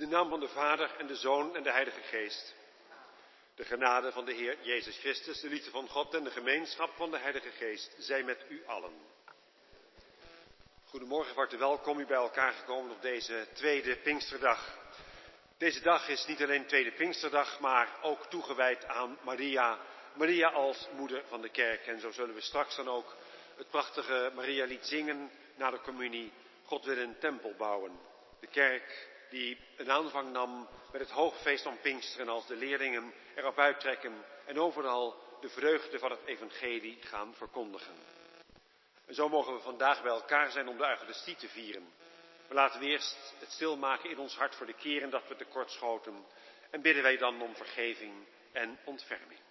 naam van de Vader en de Zoon en de Heilige Geest. De genade van de Heer Jezus Christus, de liefde van God en de gemeenschap van de Heilige Geest zij met u allen. Goedemorgen, van harte welkom u bij elkaar gekomen op deze tweede Pinksterdag. Deze dag is niet alleen tweede Pinksterdag, maar ook toegewijd aan Maria. Maria als moeder van de kerk. En zo zullen we straks dan ook het prachtige Maria-lied zingen na de communie. God wil een tempel bouwen. De kerk die een aanvang nam met het hoogfeest van Pinksteren als de leerlingen erop uittrekken en overal de vreugde van het evangelie gaan verkondigen. En zo mogen we vandaag bij elkaar zijn om de Eucharistie te vieren. Maar laten we eerst het stilmaken in ons hart voor de keren dat we tekortschoten en bidden wij dan om vergeving en ontferming.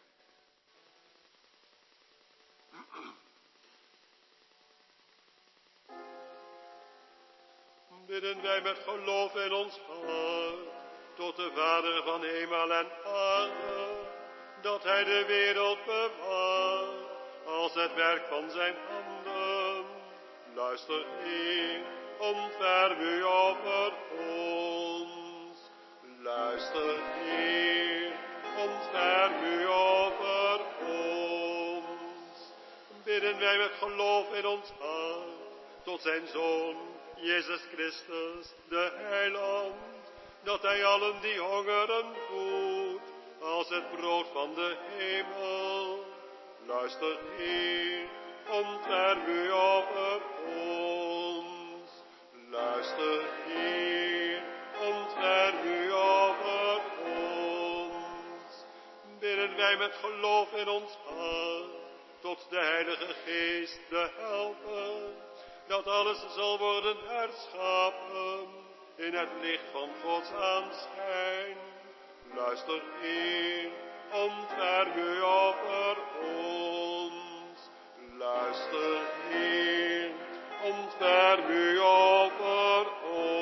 Bidden wij met geloof in ons hart tot de Vader van hemel en aarde, dat Hij de wereld bewaart als het werk van zijn handen. Luister, Heer, ontferm u over ons. Luister, Heer, ontferm u over ons. Bidden wij met geloof in ons hart tot zijn Zoon, Jezus Christus, de Heiland, dat Hij allen die hongeren voedt als het brood van de hemel. Luister, Heer, ontferm u over ons. Luister, Heer, ontferm u over ons. Bidden wij met geloof in ons hart tot de Heilige Geest, de Helper, dat alles zal worden herschapen in het licht van Gods aanschijn. Luister, Heer, ontferm u over ons. Luister, Heer, ontferm u over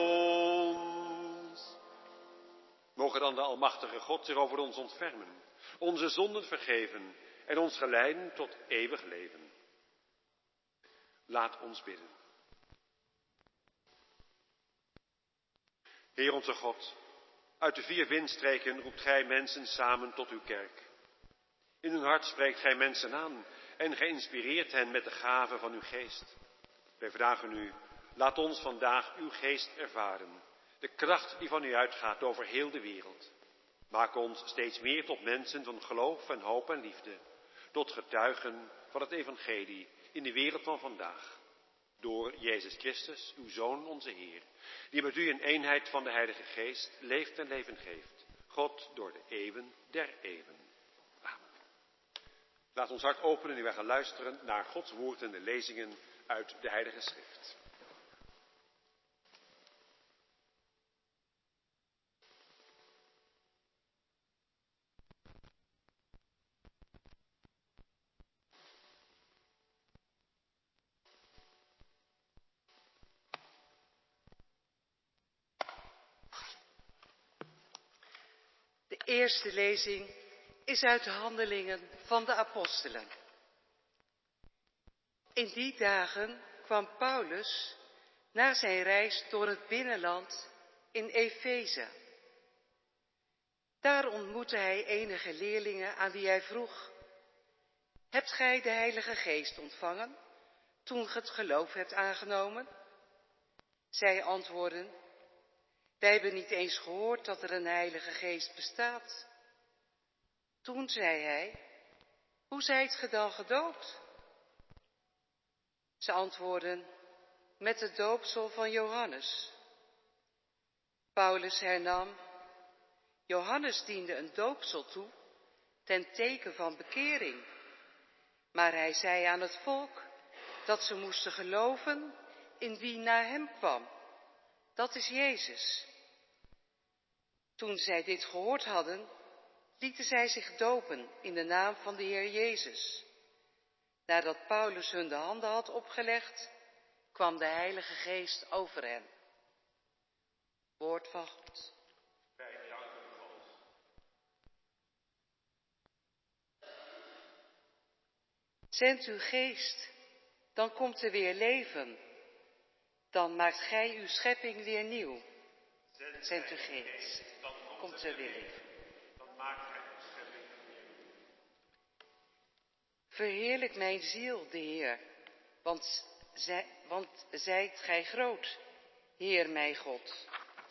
ons. Mogen dan de Almachtige God zich over ons ontfermen, onze zonden vergeven en ons geleiden tot eeuwig leven. Laat ons bidden. Heer onze God, uit de 4 windstreken roept Gij mensen samen tot uw kerk. In hun hart spreekt Gij mensen aan en Gij inspireert hen met de gave van uw geest. Wij vragen u, laat ons vandaag uw geest ervaren, de kracht die van u uitgaat over heel de wereld. Maak ons steeds meer tot mensen van geloof en hoop en liefde, tot getuigen van het evangelie in de wereld van vandaag. Door Jezus Christus, uw Zoon, onze Heer, die met u in eenheid van de Heilige Geest leeft en leven geeft. God door de eeuwen der eeuwen. Amen. Laat ons hart openen en wij gaan luisteren naar Gods woord en de lezingen uit de Heilige Schrift. De eerste lezing is uit de Handelingen van de Apostelen. In die dagen kwam Paulus na zijn reis door het binnenland in Efeze. Daar ontmoette hij enige leerlingen aan wie hij vroeg: hebt gij de Heilige Geest ontvangen toen ge het geloof hebt aangenomen? Zij antwoordden: wij hebben niet eens gehoord dat er een Heilige Geest bestaat. Toen zei hij: hoe zijt ge dan gedoopt? Ze antwoordden: met het doopsel van Johannes. Paulus hernam: Johannes diende een doopsel toe ten teken van bekering. Maar hij zei aan het volk dat ze moesten geloven in wie na hem kwam. Dat is Jezus. Toen zij dit gehoord hadden, lieten zij zich dopen in de naam van de Heer Jezus. Nadat Paulus hun de handen had opgelegd, kwam de Heilige Geest over hen. Woord van God. Zend uw geest, dan komt er weer leven. Dan maakt gij uw schepping weer nieuw. Zend uw geest, komt er weer leven. Dan maakt hij uw schepping. Verheerlijk mijn ziel, de Heer, want zijt gij groot, Heer mijn God.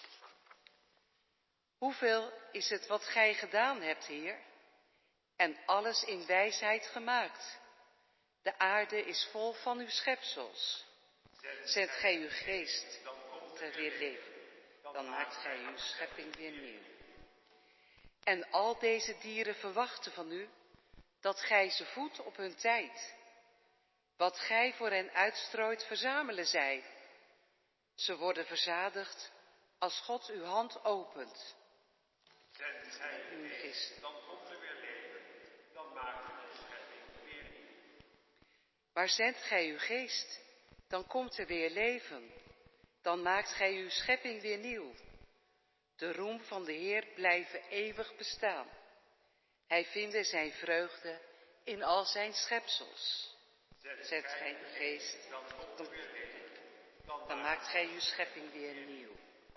Hoeveel is het wat gij gedaan hebt, Heer, en alles in wijsheid gemaakt. De aarde is vol van uw schepsels. Zendt gij uw geest, komt er weer leven, dan maakt gij uw schepping weer nieuw. En al deze dieren verwachten van u, dat gij ze voedt op hun tijd. Wat gij voor hen uitstrooit, verzamelen zij. Ze worden verzadigd als God uw hand opent. Zendt gij uw geest, dan komt er weer leven, dan maakt hij uw schepping weer nieuw. Maar zendt gij uw geest, dan komt er weer leven, dan maakt gij uw schepping weer nieuw. De roem van de Heer blijven eeuwig bestaan. Hij vinde zijn vreugde in al zijn schepsels. Zet gij uw geest, dan maakt gij uw schepping weer nieuw.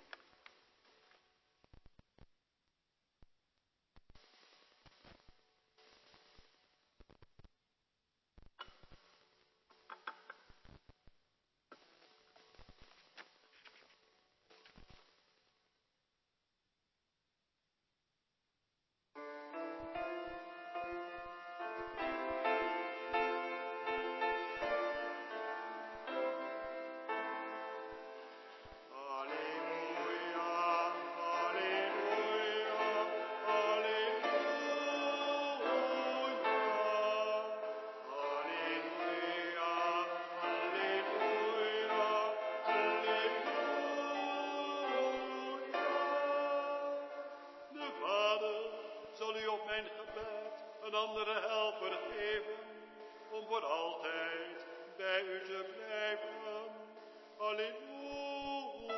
Een andere helper geven, om voor altijd bij u te blijven. Halleluja,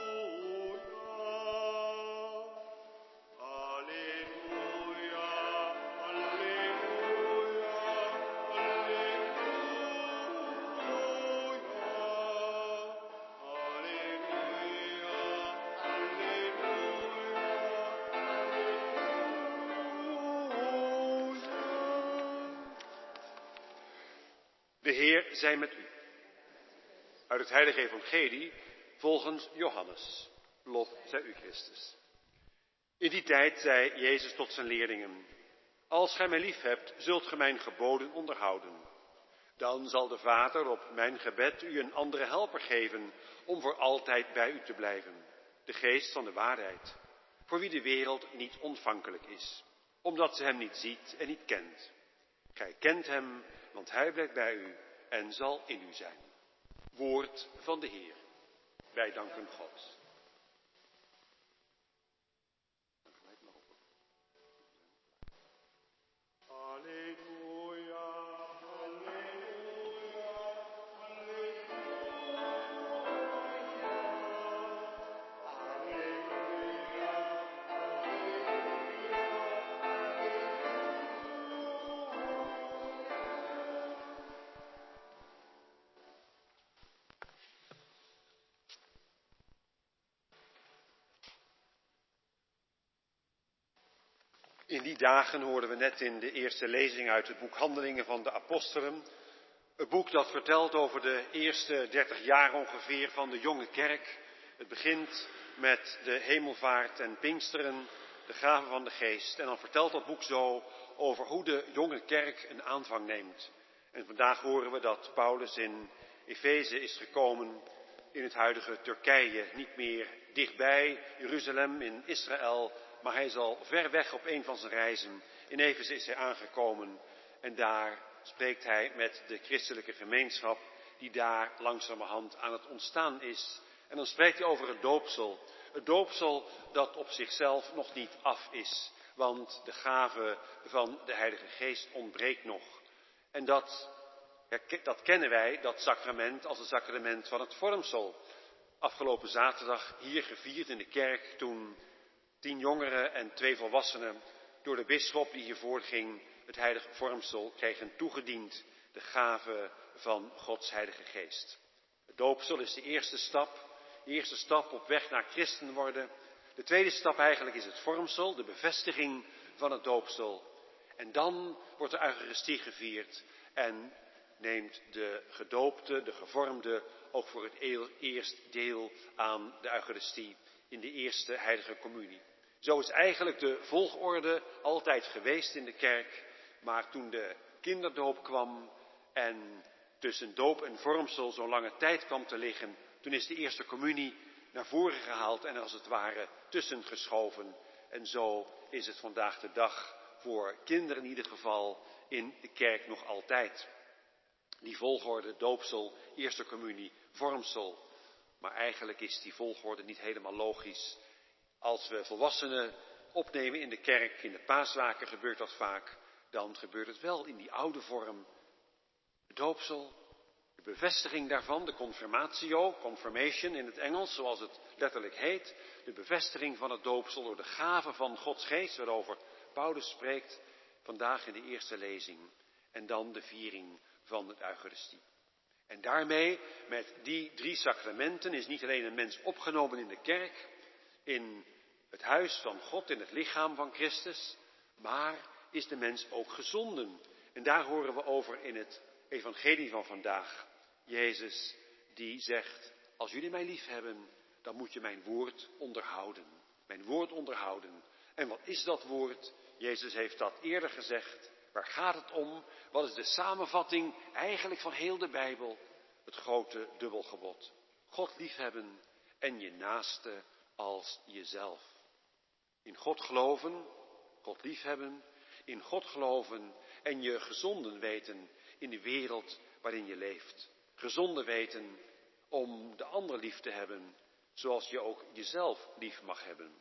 halleluja, halleluja, De Heer zij met u. Uit het heilige evangelie volgens Johannes. Lof zij u Christus. In die tijd zei Jezus tot zijn leerlingen: Als gij mij lief hebt, zult gij mijn geboden onderhouden. Dan zal de Vader op mijn gebed u een andere helper geven om voor altijd bij u te blijven. De geest van de waarheid, voor wie de wereld niet ontvankelijk is, omdat ze hem niet ziet en niet kent. Gij kent hem, want hij blijft bij u en zal in u zijn. Woord van de Heer. Wij danken God. halleluja, halleluja, In die dagen hoorden we net in de eerste lezing uit het boek Handelingen van de Apostelen. Een boek dat vertelt over de eerste 30 jaar ongeveer van de jonge kerk. Het begint met de hemelvaart en Pinksteren, de gave van de geest. En dan vertelt dat boek zo over hoe de jonge kerk een aanvang neemt. En vandaag horen we dat Paulus in Efeze is gekomen, in het huidige Turkije. Niet meer dichtbij Jeruzalem in Israël, maar hij is al ver weg op een van zijn reizen. In Efeze is hij aangekomen en daar spreekt hij met de christelijke gemeenschap die daar langzamerhand aan het ontstaan is. En dan spreekt hij over het doopsel. Het doopsel dat op zichzelf nog niet af is, want de gave van de Heilige Geest ontbreekt nog. En dat kennen wij, dat sacrament, als het sacrament van het vormsel. Afgelopen zaterdag hier gevierd in de kerk toen 10 jongeren en 2 volwassenen door de bisschop die hiervoor ging het heilige vormsel kregen toegediend, de gave van Gods Heilige Geest. Het doopsel is de eerste stap op weg naar christen worden, De tweede stap eigenlijk is het vormsel, de bevestiging van het doopsel. En dan wordt de Eucharistie gevierd en neemt de gedoopte, de gevormde, ook voor het eerst deel aan de Eucharistie in de eerste heilige communie. Zo is eigenlijk de volgorde altijd geweest in de kerk, maar toen de kinderdoop kwam en tussen doop en vormsel zo'n lange tijd kwam te liggen, toen is de eerste communie naar voren gehaald en als het ware tussen geschoven. En zo is het vandaag de dag voor kinderen in ieder geval in de kerk nog altijd. Die volgorde doopsel, eerste communie, vormsel. Maar eigenlijk is die volgorde niet helemaal logisch. Als we volwassenen opnemen in de kerk, in de paaswaken gebeurt dat vaak, dan gebeurt het wel in die oude vorm. De doopsel, de bevestiging daarvan, de confirmatio, confirmation in het Engels, zoals het letterlijk heet. De bevestiging van het doopsel door de gave van Gods geest, waarover Paulus spreekt vandaag in de eerste lezing. En dan de viering van de Eucharistie. En daarmee, met die 3 sacramenten, is niet alleen een mens opgenomen in de kerk, in het huis van God, in het lichaam van Christus, maar is de mens ook gezonden. En daar horen we over in het evangelie van vandaag. Jezus die zegt, als jullie mij lief hebben, dan moet je mijn woord onderhouden. Mijn woord onderhouden. En wat is dat woord? Jezus heeft dat eerder gezegd. Waar gaat het om? Wat is de samenvatting eigenlijk van heel de Bijbel? Het grote dubbelgebod. God liefhebben en je naaste als jezelf. In God geloven, God liefhebben, in God geloven en je gezonden weten in de wereld waarin je leeft. Gezonden weten om de ander lief te hebben, zoals je ook jezelf lief mag hebben.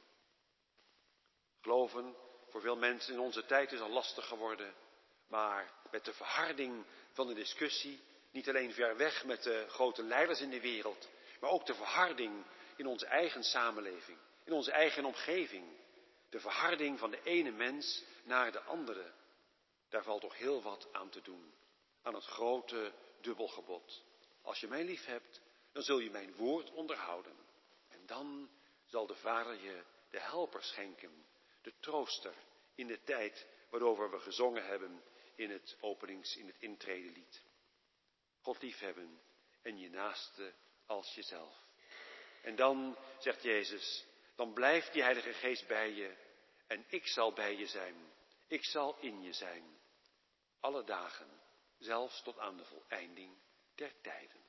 Geloven voor veel mensen in onze tijd is al lastig geworden, maar met de verharding van de discussie, niet alleen ver weg met de grote leiders in de wereld, maar ook de verharding in onze eigen samenleving, in onze eigen omgeving. De verharding van de ene mens naar de andere. Daar valt toch heel wat aan te doen. Aan het grote dubbelgebod. Als je mij lief hebt, dan zul je mijn woord onderhouden. En dan zal de Vader je de helper schenken. De trooster in de tijd waarover we gezongen hebben in het intredelied. God liefhebben en je naaste als jezelf. En dan, zegt Jezus, dan blijft die Heilige Geest bij je en ik zal bij je zijn. Ik zal in je zijn. Alle dagen, zelfs tot aan de voleinding der tijden.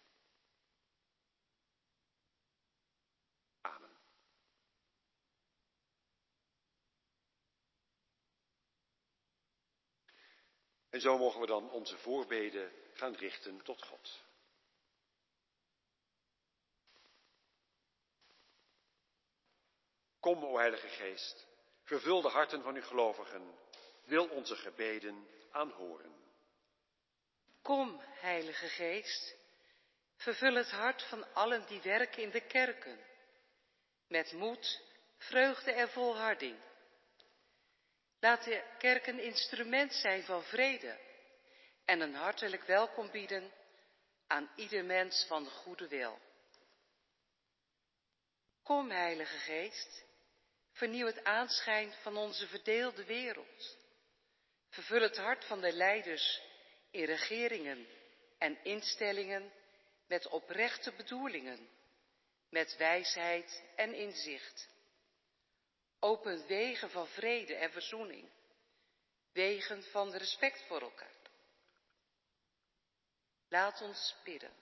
Amen. En zo mogen we dan onze voorbeden gaan richten tot God. Kom, o Heilige Geest, vervul de harten van uw gelovigen, wil onze gebeden aanhoren. Kom, Heilige Geest, vervul het hart van allen die werken in de kerken, met moed, vreugde en volharding. Laat de kerk een instrument zijn van vrede en een hartelijk welkom bieden aan ieder mens van de goede wil. Kom, Heilige Geest, vernieuw het aanschijn van onze verdeelde wereld. Vervul het hart van de leiders in regeringen en instellingen met oprechte bedoelingen, met wijsheid en inzicht. Open wegen van vrede en verzoening, wegen van respect voor elkaar. Laat ons bidden.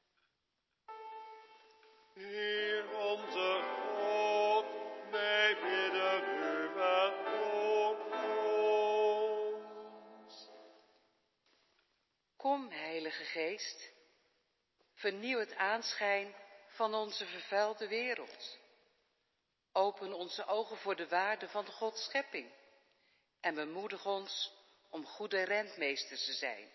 Heer onze God, wij bidden u verhoor ons. Kom, Heilige Geest, vernieuw het aanschijn van onze vervuilde wereld. Open onze ogen voor de waarde van Gods schepping en bemoedig ons om goede rentmeesters te zijn.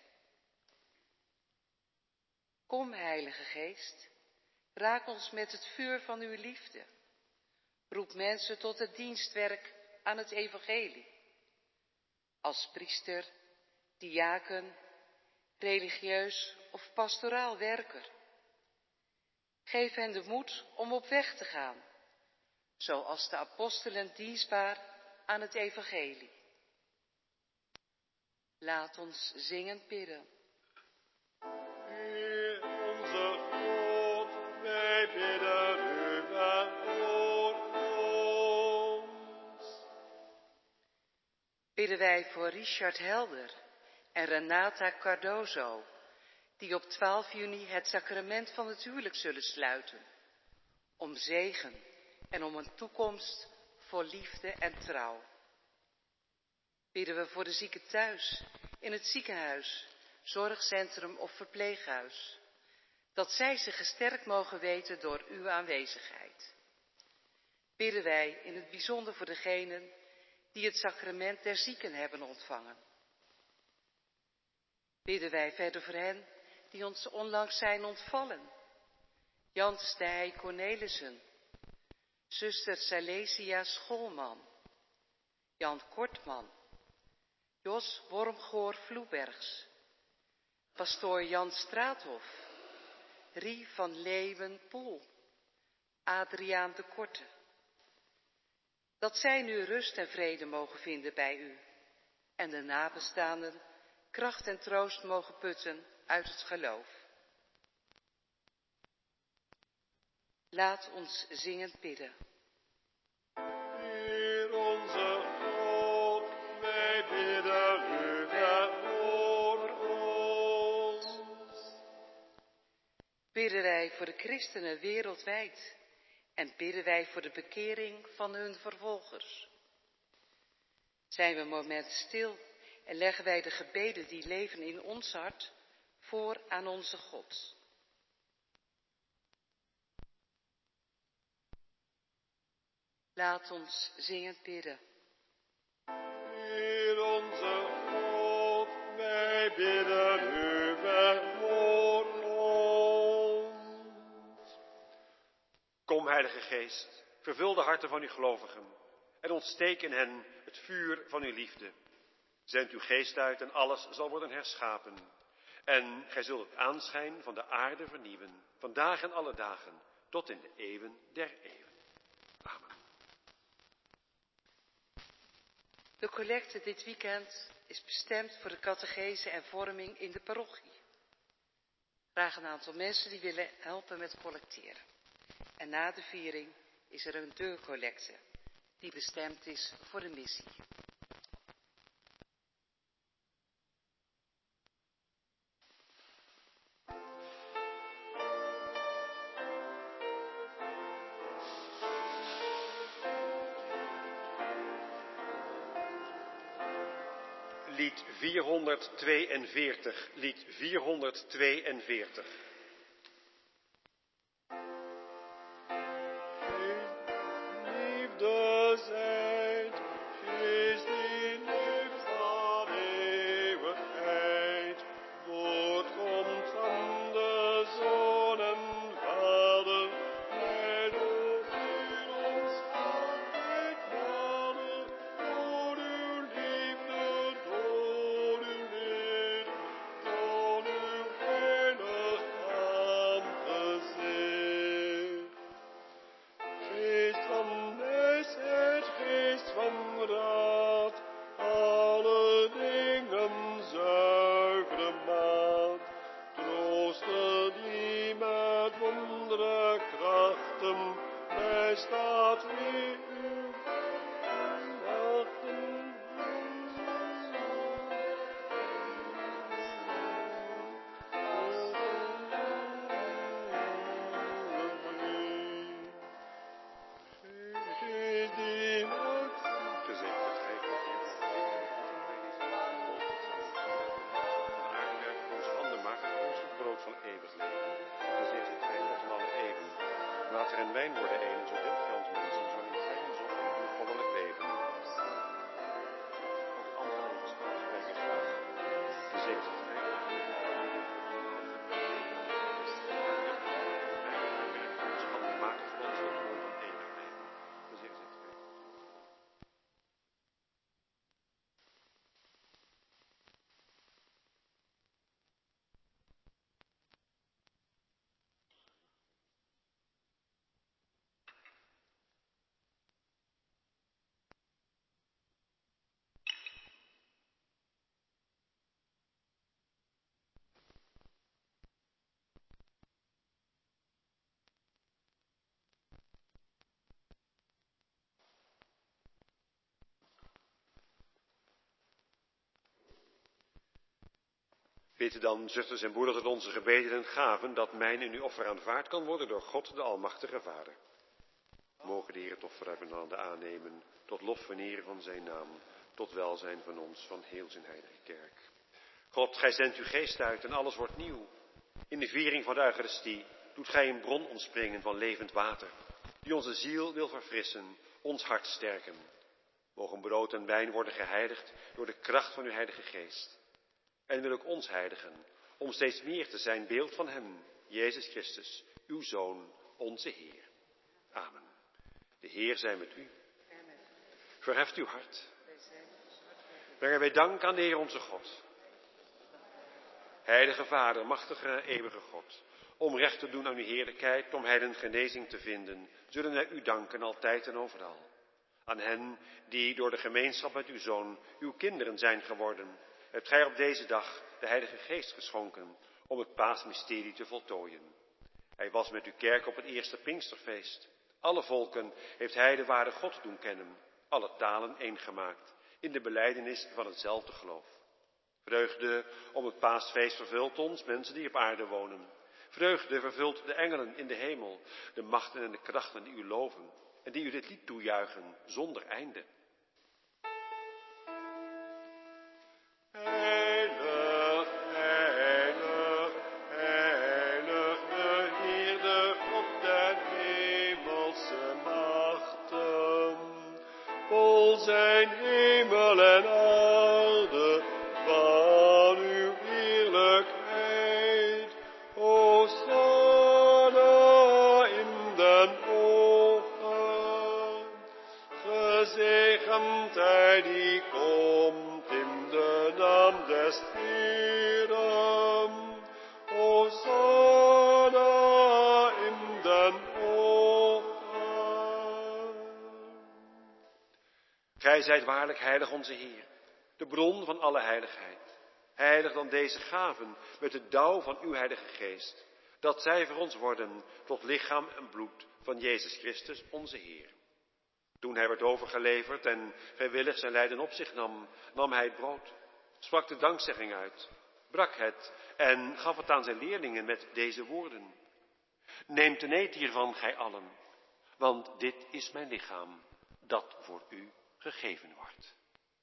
Kom, Heilige Geest, raak ons met het vuur van uw liefde. Roep mensen tot het dienstwerk aan het evangelie. Als priester, diaken, religieus of pastoraal werker. Geef hen de moed om op weg te gaan, zoals de apostelen dienstbaar aan het evangelie. Laat ons zingend bidden. Heer onze God, wij bidden u en voor ons. Bidden wij voor Richard Helder en Renata Cardozo, die op 12 juni het sacrament van het huwelijk zullen sluiten, om zegen en om een toekomst vol liefde en trouw. Bidden we voor de zieken thuis, in het ziekenhuis, zorgcentrum of verpleeghuis, dat zij zich gesterkt mogen weten door uw aanwezigheid. Bidden wij in het bijzonder voor degenen die het sacrament der zieken hebben ontvangen. Bidden wij verder voor hen die ons onlangs zijn ontvallen. Jan Stij Cornelissen, zuster Salesia Scholman, Jan Kortman, Jos Wormgoor Vloebergs, pastoor Jan Straathof, Rie van Leeuwen-Poel, Adriaan de Korte. Dat zij nu rust en vrede mogen vinden bij u en de nabestaanden kracht en troost mogen putten uit het geloof. Laat ons zingend bidden. Heer onze God, wij bidden u en voor ons. Bidden wij voor de christenen wereldwijd en bidden wij voor de bekering van hun vervolgers. Zijn we een moment stil en leggen wij de gebeden die leven in ons hart voor aan onze God. Laat ons zingend bidden. Heer onze God, wij bidden u en voor ons. Kom, Heilige Geest, vervul de harten van uw gelovigen en ontsteek in hen het vuur van uw liefde. Zend uw geest uit en alles zal worden herschapen. En gij zult het aanschijn van de aarde vernieuwen, vandaag en alle dagen, tot in de eeuwen der eeuwen. Amen. De collecte dit weekend is bestemd voor de catechese en vorming in de parochie. Graag een aantal mensen die willen helpen met collecteren. En na de viering is er een deurcollecte die bestemd is voor de missie. Lied 442, lied 442. Liefde zijt, Geest die leeft van eeuwigheid, voortkomt van de Zoon en Vader, leid ons in ons altijd nader, door uw liefde, door uw leer, door uw heilig aangezicht. Geest van wijsheid, geest van raad, alle dingen zuivere maat, trooster die met wondere krachten bijstaat wie u wachten. Gezegend gij onze handen maken voor ons het brood van eeuwig leven. Gezegend gij God van alle eeuwen. Water en wijn worden één, zo deelt gij ons mensen, zo neemt gij ons op in uw goddelijk leven. Ook andere overschat spreken graag. Gezegend gij onze handen maken voor ons het brood van eeuwig leven. Gezegend gij. Bid dan, zusters en broeders, dat onze gebeden en gaven, dat mijn en uw offer aanvaard kan worden door God, de Almachtige Vader. Mogen de Heer het offer uiteenande aannemen, tot lof en eer van zijn naam, tot welzijn van ons, van heel zijn heilige kerk. God, gij zendt uw geest uit en alles wordt nieuw. In de viering van de Eucharistie doet gij een bron ontspringen van levend water, die onze ziel wil verfrissen, ons hart sterken. Mogen brood en wijn worden geheiligd door de kracht van uw heilige geest. En wil ook ons heiligen, om steeds meer te zijn beeld van hem, Jezus Christus, uw Zoon, onze Heer. Amen. De Heer zij met u. Verheft uw hart. Brengen wij dank aan de Heer onze God. Heilige Vader, machtige, eeuwige God, om recht te doen aan uw heerlijkheid, om heiden genezing te vinden, zullen wij u danken altijd en overal. Aan hen die door de gemeenschap met uw Zoon uw kinderen zijn geworden, hebt gij op deze dag de Heilige Geest geschonken om het paasmysterie te voltooien. Hij was met uw kerk op het eerste Pinksterfeest. Alle volken heeft hij de ware God doen kennen, alle talen één gemaakt, in de belijdenis van hetzelfde geloof. Vreugde om het paasfeest vervult ons, mensen die op aarde wonen. Vreugde vervult de engelen in de hemel, de machten en de krachten die u loven en die u dit lied toejuichen zonder einde. Heilig, heilig, heilig, de Heer, de God der hemelse machten. Vol zijn hemel en aarde van uw heerlijkheid. Hosanna in den hogen. Gezegend hij die komt in de naam des Heeren. Hosanna in den hogen. Gij zijt waarlijk heilig onze Heer, de bron van alle heiligheid. Heilig dan deze gaven met de dauw van uw heilige geest, dat zij voor ons worden tot lichaam en bloed van Jezus Christus onze Heer. Toen hij werd overgeleverd en vrijwillig zijn lijden op zich nam, nam hij het brood, sprak de dankzegging uit, brak het en gaf het aan zijn leerlingen met deze woorden. Neemt en eet hiervan, gij allen, want dit is mijn lichaam, dat voor u gegeven wordt.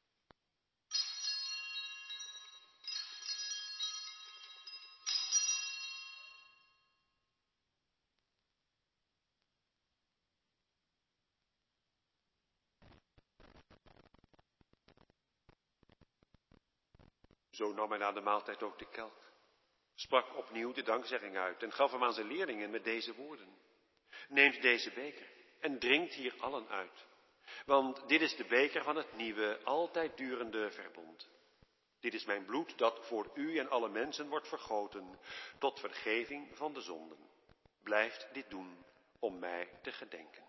Zo nam hij na de maaltijd ook de kelk, sprak opnieuw de dankzegging uit en gaf hem aan zijn leerlingen met deze woorden. Neemt deze beker en drinkt hier allen uit, want dit is de beker van het nieuwe, altijd durende verbond. Dit is mijn bloed dat voor u en alle mensen wordt vergoten tot vergeving van de zonden. Blijft dit doen om mij te gedenken.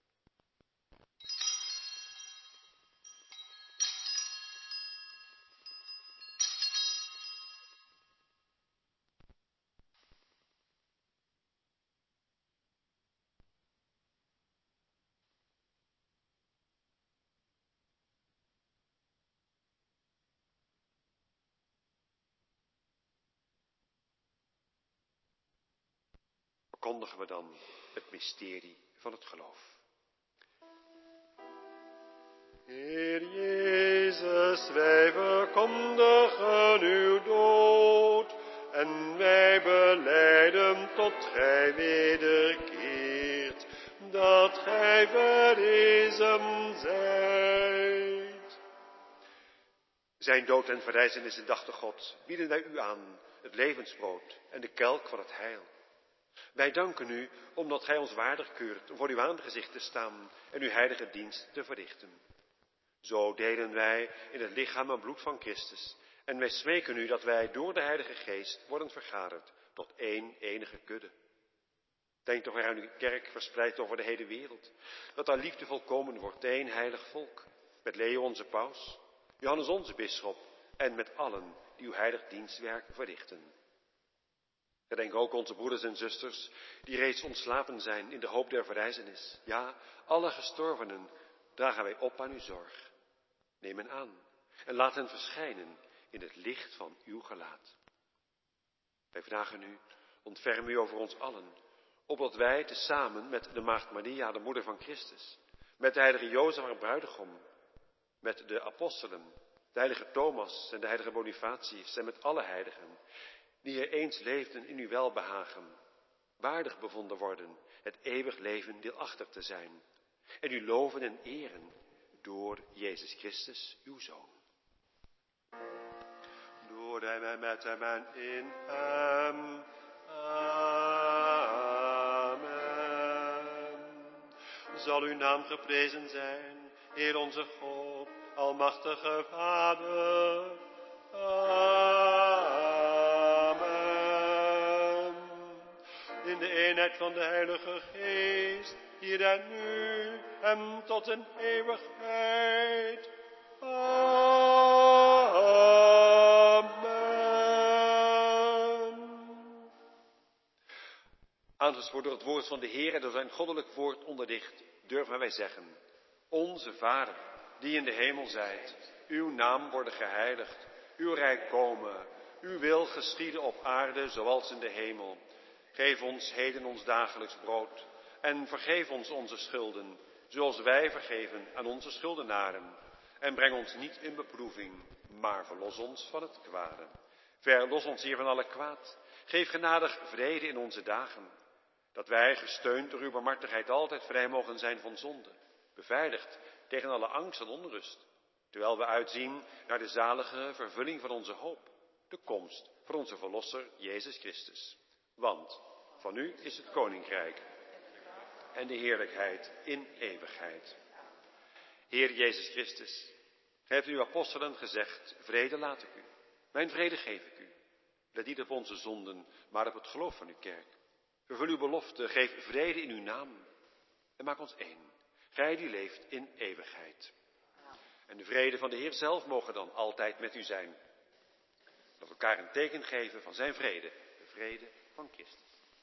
Verkondigen we dan het mysterie van het geloof. Heer Jezus, wij verkondigen uw dood en wij belijden tot gij wederkeert, dat gij verrezen zijt. Zijn dood en verrijzenis, dachte God, bieden wij u aan, het levensbrood en de kelk van het heil. Wij danken u, omdat gij ons waardig keurt om voor uw aangezicht te staan en uw heilige dienst te verrichten. Zo delen wij in het lichaam en bloed van Christus en wij smeken u dat wij door de Heilige Geest worden vergaderd tot één enige kudde. Denk toch aan uw kerk verspreid over de hele wereld, dat haar liefde volkomen wordt, één heilig volk, met Leo onze paus, Johannes onze bisschop en met allen die uw heilig dienstwerk verrichten. Gedenk ook onze broeders en zusters die reeds ontslapen zijn in de hoop der verrijzenis. Ja, alle gestorvenen dragen wij op aan uw zorg. Neem hen aan en laat hen verschijnen in het licht van uw gelaat. Wij vragen u, ontferm u over ons allen, opdat wij tezamen met de Maagd Maria, de moeder van Christus, met de heilige Jozef, haar bruidegom, met de apostelen, de heilige Thomas en de heilige Bonifatius en met alle heiligen, die er eens leefden in uw welbehagen, waardig bevonden worden het eeuwig leven deelachtig te zijn, en u loven en eren door Jezus Christus, uw Zoon. Door hem en met hem en in hem. Amen. Zal uw naam geprezen zijn, Heer onze God, almachtige Vader. Amen. In de eenheid van de Heilige Geest, hier en nu en tot een eeuwigheid. Aangesproken door het woord van de Heer en door zijn goddelijk woord onderricht, durven wij zeggen: Onze Vader, die in de hemel zijt, uw naam worden geheiligd, uw rijk komen, uw wil geschieden op aarde zoals in de hemel. Geef ons heden ons dagelijks brood en vergeef ons onze schulden, zoals wij vergeven aan onze schuldenaren. En breng ons niet in beproeving, maar verlos ons van het kwade. Verlos ons hier van alle kwaad. Geef genadig vrede in onze dagen, dat wij, gesteund door uw barmhartigheid, altijd vrij mogen zijn van zonde, beveiligd tegen alle angst en onrust, terwijl we uitzien naar de zalige vervulling van onze hoop, de komst van onze Verlosser Jezus Christus. Want van u is het koninkrijk en de heerlijkheid in eeuwigheid. Heer Jezus Christus, gij hebt uw apostelen gezegd: vrede laat ik u, mijn vrede geef ik u. Let niet op onze zonden, maar op het geloof van uw kerk. Vervul uw belofte, geef vrede in uw naam en maak ons één, gij die leeft in eeuwigheid. En de vrede van de Heer zelf mogen dan altijd met u zijn. Dat we elkaar een teken geven van zijn vrede, de vrede van Christus.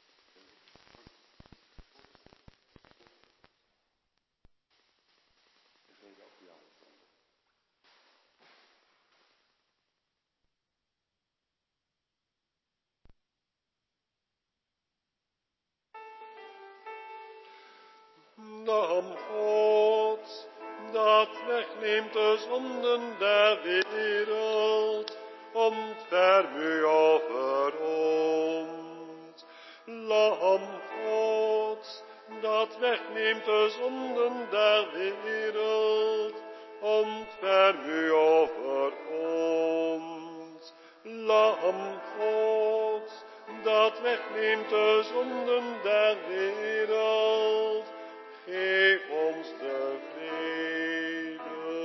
Lam Gods, dat wegneemt de zonden der wereld, ontferm u over ons. Lam Gods, dat wegneemt de zonden der wereld, ontferm u over ons. Lam Gods, dat wegneemt de zonden der wereld, geef ons de vrede.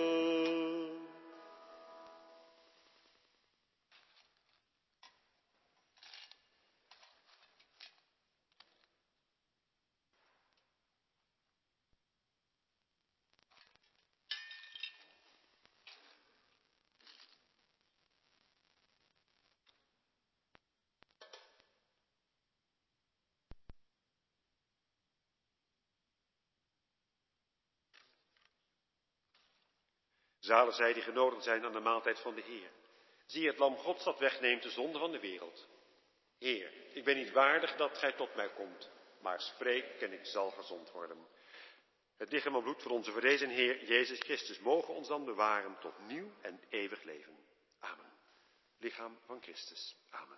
Zalig zij die genodigd zijn aan de maaltijd van de Heer. Zie het lam Gods dat wegneemt de zonde van de wereld. Heer, ik ben niet waardig dat gij tot mij komt, maar spreek en ik zal gezond worden. Het lichaam en bloed van onze verrezen Heer Jezus Christus mogen ons dan bewaren tot nieuw en eeuwig leven. Amen. Lichaam van Christus. Amen.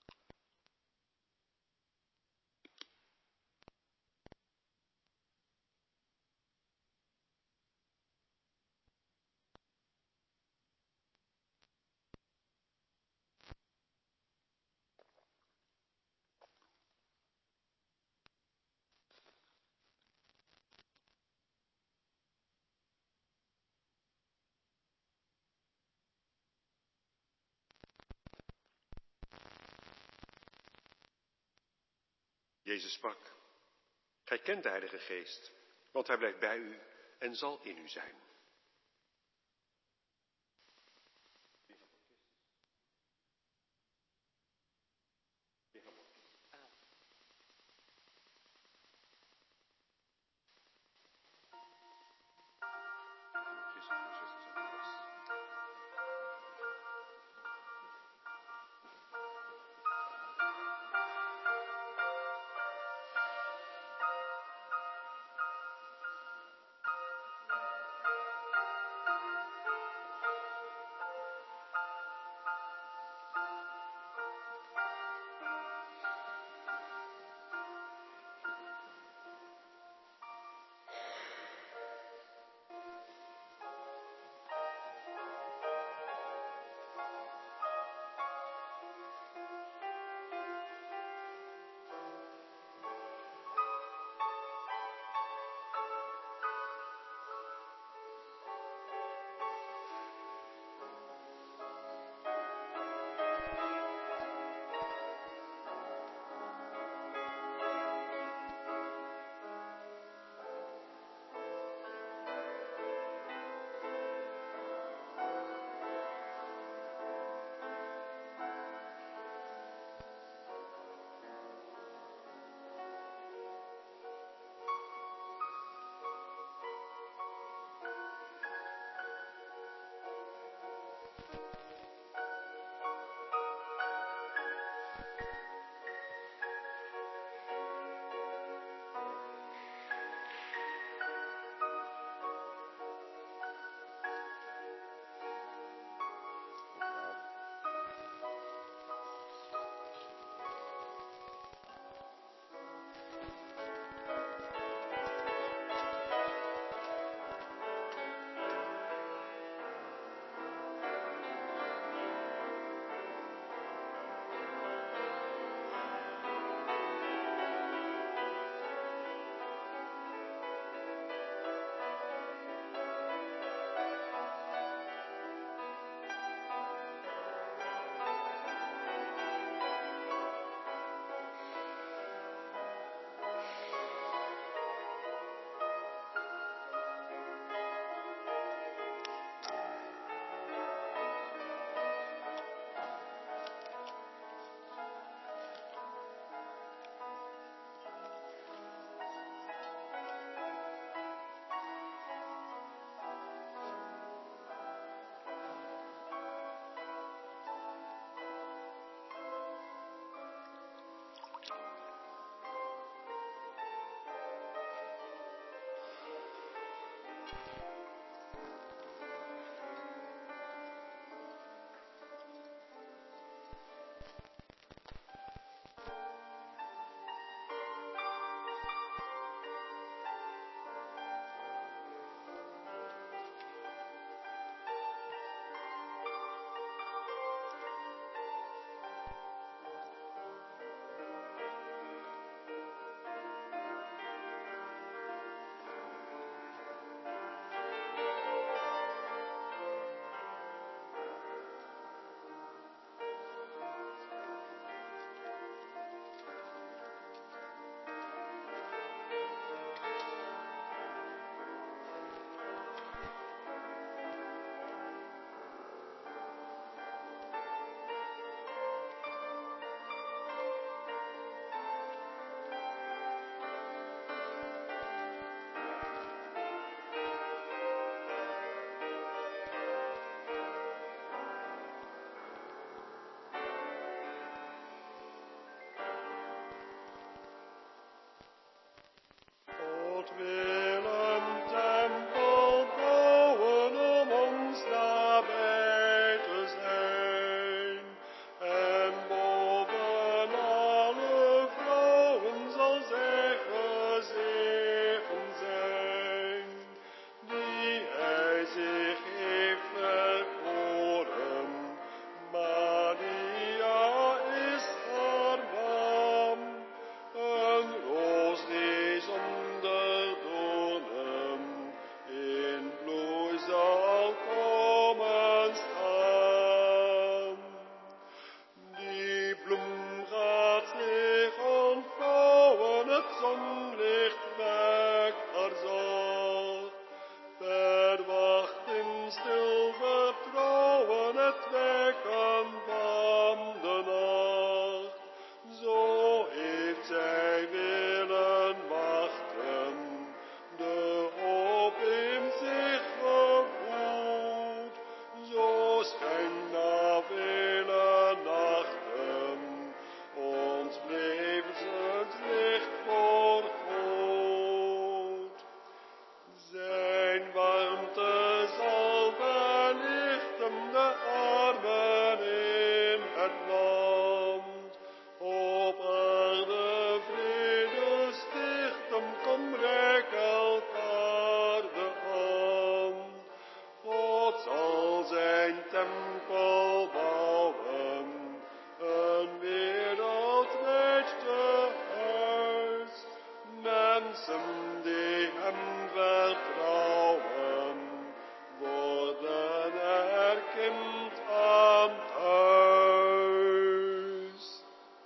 Jezus sprak: gij kent de Heilige Geest, want hij blijft bij u en zal in u zijn. God wil een tempel bouwen om ons nabij te zijn. En boven alle vrouwen zal zij gezegend zijn, die hij zich heeft verkoren. Maria is haar naam, een roos die zonder doornen in bloei zal komen staan. Die bloem gaat zich ontvouwen, het zonlicht wekt haar zacht. Verwacht in stil vertrouwen het wekken van de nacht. Zo heeft zij willen wachten, de hoop in zich gevoed. Zo schijnt na vele nachten ons levenslicht voor God. Zijn warmte zal verlichten de armen in het land. Op aarde vrede stichten, kom reik elkaar de hand. God zal zijn tempel bouwen, een wereldwijd tehuis. Mensen die hem vertrouwen, worden erkend aan huis.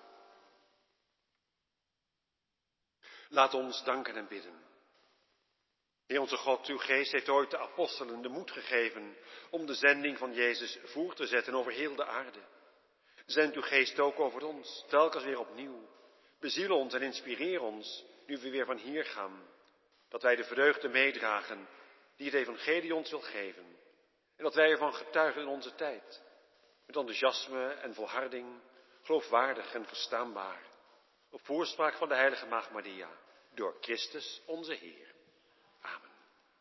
Laat ons danken en bidden. Heer onze God, uw geest heeft ooit de apostelen de moed gegeven om de zending van Jezus voort te zetten over heel de aarde. Zend uw geest ook over ons, telkens weer opnieuw. Beziel ons en inspireer ons, nu we weer van hier gaan. Dat wij de vreugde meedragen die het evangelie ons wil geven. En dat wij ervan getuigen in onze tijd. Met enthousiasme en volharding, geloofwaardig en verstaanbaar. Op voorspraak van de heilige Maagd Maria, door Christus onze Heer. Amen.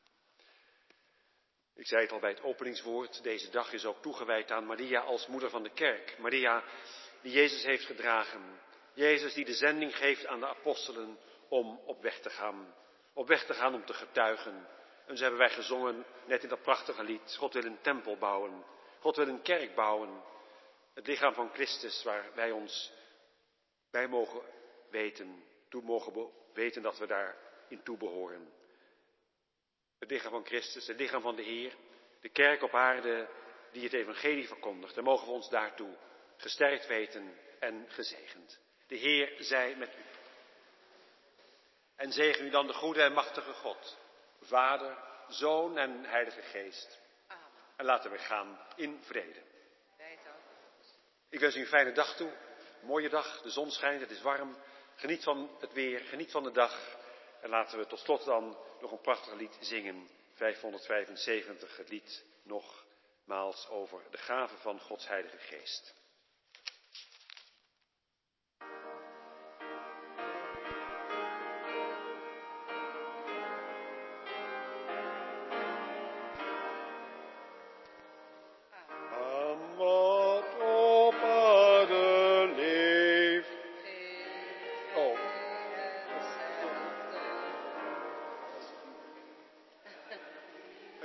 Ik zei het al bij het openingswoord, deze dag is ook toegewijd aan Maria als moeder van de kerk. Maria die Jezus heeft gedragen. Jezus die de zending geeft aan de apostelen om op weg te gaan. Op weg te gaan om te getuigen. En zo hebben wij gezongen, net in dat prachtige lied, God wil een tempel bouwen. God wil een kerk bouwen. Het lichaam van Christus waar wij ons bij mogen weten, toe mogen weten dat we daarin toe behoren. Het lichaam van Christus, het lichaam van de Heer, de kerk op aarde die het evangelie verkondigt. En mogen we ons daartoe gesterkt weten en gezegend. De Heer zij met u. En zegen u dan de goede en machtige God, Vader, Zoon en Heilige Geest. Amen. En laten we gaan in vrede. Wij danken. Ik wens u een fijne dag toe. Een mooie dag, de zon schijnt, het is warm. Geniet van het weer, geniet van de dag. En laten we tot slot dan nog een prachtig lied zingen. 575, het lied nogmaals over de gave van Gods Heilige Geest.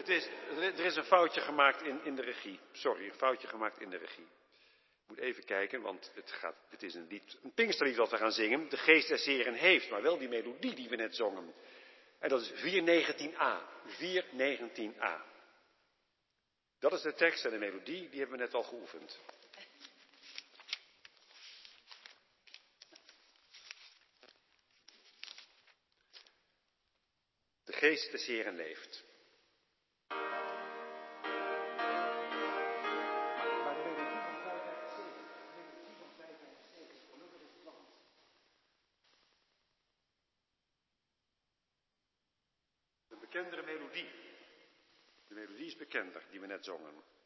Er is een foutje gemaakt in de regie. Sorry, een foutje gemaakt in de regie. Ik moet even kijken, want het is een Pinksterlied dat we gaan zingen. De Geest des Heren heeft, maar wel die melodie die we net zongen. En dat is 419a. 419a. Dat is de tekst en de melodie, die hebben we net al geoefend. De Geest des Heren leeft. Een bekendere melodie. De melodie is bekender, die we net zongen.